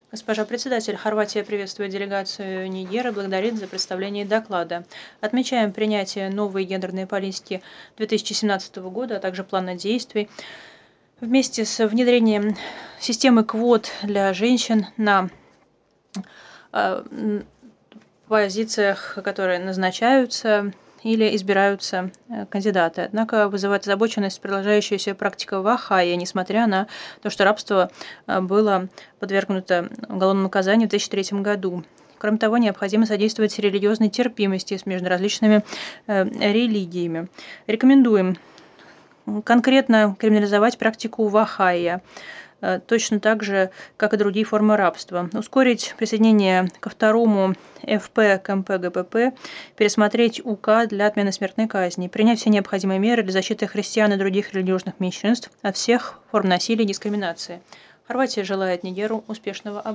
Госпожа председатель, Хорватия приветствует делегацию Нигера и благодарит за представление доклада. Отмечаем принятие новой гендерной политики 2017 года, а также плана действий. Вместе с внедрением системы квот для женщин на позициях, которые назначаются или избираются кандидаты. Однако вызывает озабоченность продолжающаяся практика в Ахае, несмотря на то, что рабство было подвергнуто уголовному наказанию в 2003 году. Кроме того, необходимо содействовать религиозной терпимости между различными религиями. Рекомендуем конкретно криминализовать практику в Ахае, точно так же, как и другие формы рабства. Ускорить присоединение ко второму ФП к МП ГПП, пересмотреть УК для отмены смертной казни, принять все необходимые меры для защиты христиан и других религиозных меньшинств от всех форм насилия и дискриминации. Хорватия желает Нигеру успешного